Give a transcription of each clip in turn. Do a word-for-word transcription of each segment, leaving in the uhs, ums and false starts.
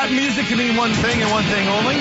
got music to mean one thing and one thing only.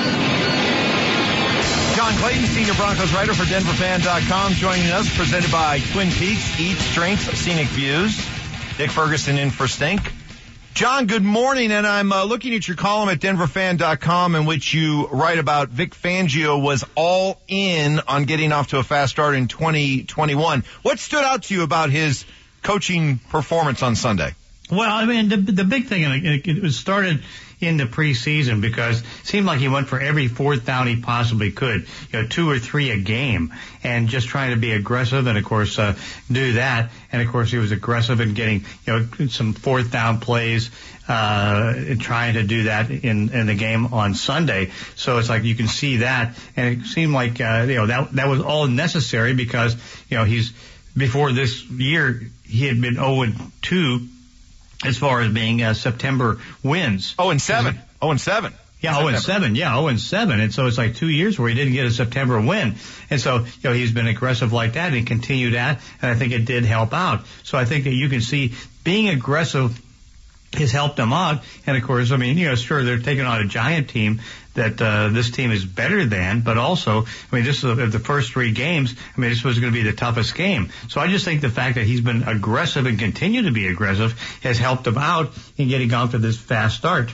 John Clayton, senior Broncos writer for Denver Fan dot com, joining us, presented by Twin Peaks, Eat Strength, Scenic Views. Dick Ferguson in for Stink. John, good morning, and I'm uh, looking at your column at Denver Fan dot com in which you write about Vic Fangio was all in on getting off to a fast start in twenty twenty-one. What stood out to you about his coaching performance on Sunday? Well, I mean, the, the big thing, and it, it was started in the preseason because it seemed like he went for every fourth down he possibly could, you know, two or three a game, and just trying to be aggressive and, of course, uh, do that. And, of course, he was aggressive in getting, you know, some fourth down plays, uh, and trying to do that in, in the game on Sunday. So it's like you can see that. And it seemed like, uh, you know, that, that was all necessary because, you know, he's, before this year, he had been oh and two as far as being uh, September wins. Oh and seven. Oh and seven. Yeah, oh and seven. Yeah, oh and seven. And so it's like two years where he didn't get a September win. And so, you know, he's been aggressive like that and continued that. And I think it did help out. So I think that you can see being aggressive has helped them out. And of course, I mean, you know, sure, they're taking on a giant team that uh, this team is better than, but also, I mean, this is the first three games. I mean, this was going to be the toughest game. So I just think the fact that he's been aggressive and continue to be aggressive has helped him out in getting off to this fast start.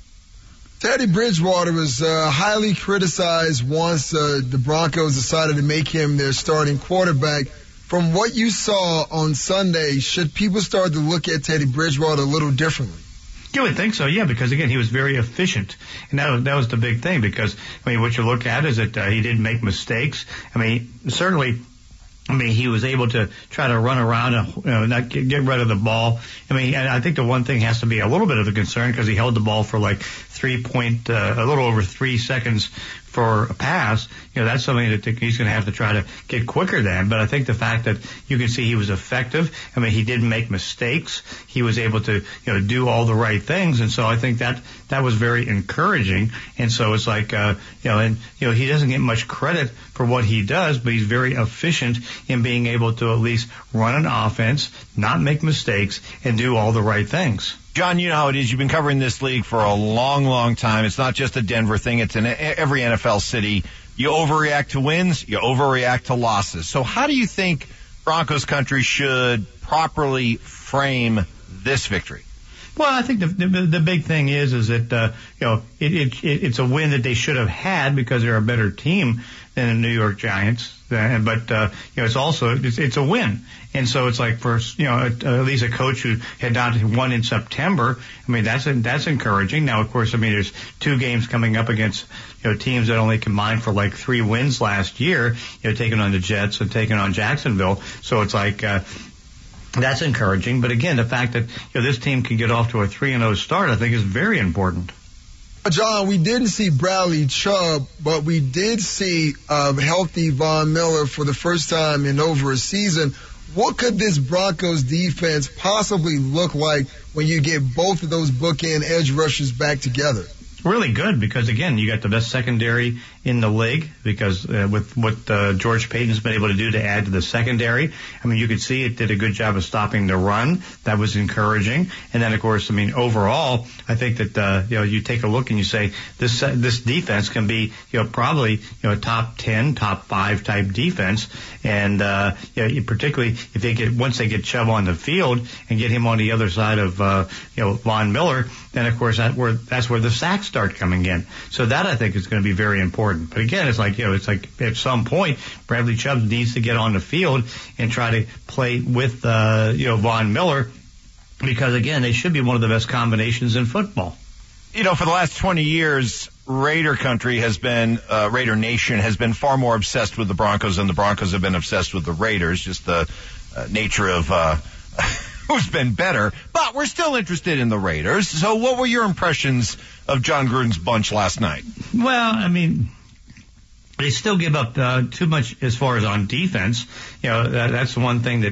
Teddy Bridgewater was uh, highly criticized once uh, the Broncos decided to make him their starting quarterback. From what you saw on Sunday, should people start to look at Teddy Bridgewater a little differently? You would think so, yeah, because, again, he was very efficient. And that was, that was the big thing because, I mean, what you look at is that uh, he didn't make mistakes. I mean, certainly, I mean, he was able to try to run around and, you know, not get, get rid of the ball. I mean, and I think the one thing has to be a little bit of a concern because he held the ball for like three point, uh, a little over three seconds for a pass. You know, that's something that he's going to have to try to get quicker than. But I think the fact that you can see he was effective. I mean, he didn't make mistakes. He was able to, you know, do all the right things. And so I think that that was very encouraging. And so it's like, uh, you know, and, you know, he doesn't get much credit for what he does, but he's very efficient in being able to at least run an offense, not make mistakes, and do all the right things. John, you know how it is. You've been covering this league for a long, long time. It's not just a Denver thing. It's in every N F L city. You overreact to wins. You overreact to losses. So how do you think Broncos country should properly frame this victory? Well, I think the the, the big thing is is that uh, you know it, it, it it's a win that they should have had because they're a better team than the New York Giants. Uh, but uh, you know it's also it's, it's a win, and so it's like for you know at, at least a coach who had not won in September. I mean that's that's encouraging. Now of course I mean there's two games coming up against you know teams that only combined for like three wins last year. You know taking on the Jets and taking on Jacksonville. So it's like. Uh, That's encouraging, but again, the fact that you know this team can get off to a three and oh start, I think, is very important. John, we didn't see Bradley Chubb, but we did see uh, healthy Von Miller for the first time in over a season. What could this Broncos defense possibly look like when you get both of those bookend edge rushers back together? Really good because, again, you got the best secondary in the league because uh, with what uh, George Payton's been able to do to add to the secondary, I mean, you could see it did a good job of stopping the run. That was encouraging. And then, of course, I mean, overall, I think that, uh, you know, you take a look and you say this uh, this defense can be, you know, probably, you know, a top ten, top five type defense. And, uh, you know, particularly if they get, once they get Chubb on the field and get him on the other side of, uh, you know, Von Miller, then, of course, that where, that's where the sacks start coming in. So that, I think, is going to be very important. But again, it's like, you know, it's like at some point, Bradley Chubb needs to get on the field and try to play with, uh, you know, Von Miller because, again, they should be one of the best combinations in football. You know, for the last twenty years, Raider country has been, uh, Raider Nation has been far more obsessed with the Broncos than the Broncos have been obsessed with the Raiders, just the uh, nature of, uh, who's been better, but we're still interested in the Raiders. So what were your impressions of John Gruden's bunch last night? Well, I mean, they still give up uh, too much as far as on defense. You know, that, that's the one thing that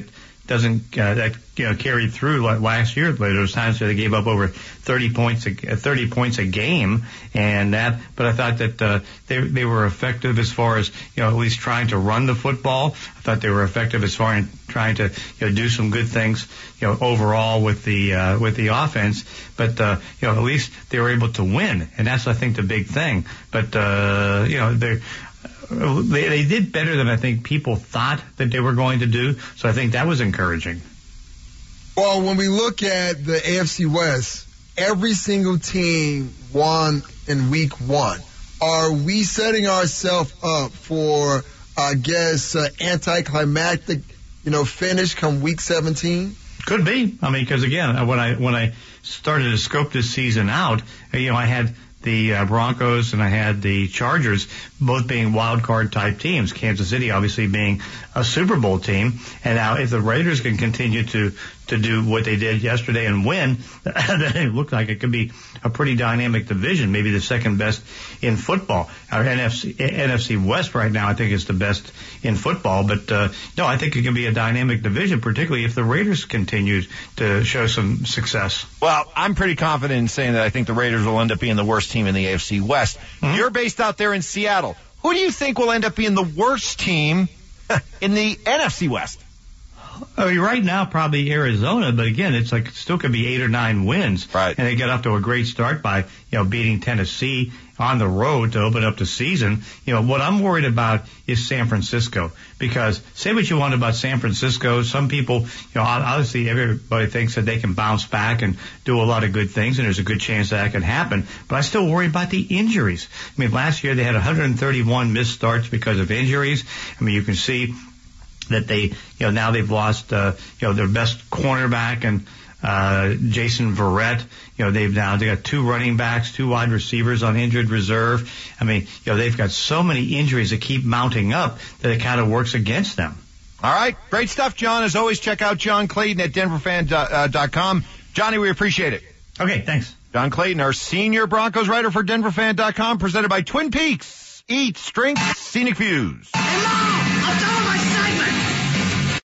doesn't uh, that you know carried through like last year. There was times where they gave up over thirty points, a, thirty points a game, and that. But I thought that uh, they they were effective as far as you know at least trying to run the football. I thought they were effective as far as trying to you know do some good things you know overall with the uh, with the offense. But uh, you know at least they were able to win, and that's I think the big thing. But uh, you know they. They, they did better than I think people thought that they were going to do, so I think that was encouraging. Well, when we look at the A F C West, every single team won in week one. Are we setting ourselves up for, I guess, uh, anticlimactic, you know, finish come week seventeen? Could be. I mean, because again, when I when I started to scope this season out, you know, I had the uh, Broncos and I had the Chargers both being wild card type teams. Kansas City obviously being a Super Bowl team. And now if the Raiders can continue to to do what they did yesterday and win, then it looked like it could be a pretty dynamic division, maybe the second best in football. Our N F C, N F C West right now I think is the best in football. But uh, no, I think it can be a dynamic division, particularly if the Raiders continue to show some success. Well, I'm pretty confident in saying that I think the Raiders will end up being the worst team in the A F C West. Mm-hmm. You're based out there in Seattle. Who do you think will end up being the worst team in the N F C West? I mean, right now, probably Arizona, but again, it's like it still could be eight or nine wins. Right. And they got off to a great start by, you know, beating Tennessee on the road to open up the season. You know, what I'm worried about is San Francisco, because say what you want about San Francisco. Some people, you know, obviously everybody thinks that they can bounce back and do a lot of good things, and there's a good chance that can happen. But I still worry about the injuries. I mean, last year they had one hundred thirty-one missed starts because of injuries. I mean, you can see that they, you know, now they've lost, uh, you know, their best cornerback and, uh, Jason Verrett. You know, they've now, they got two running backs, two wide receivers on injured reserve. I mean, you know, they've got so many injuries that keep mounting up that it kind of works against them. All right. Great stuff, John. As always, check out John Clayton at denver fan dot com. Johnny, we appreciate it. Okay. Thanks. John Clayton, our senior Broncos writer for denver fan dot com, presented by Twin Peaks. Eat, drink, scenic views. Hey, Mom, I'm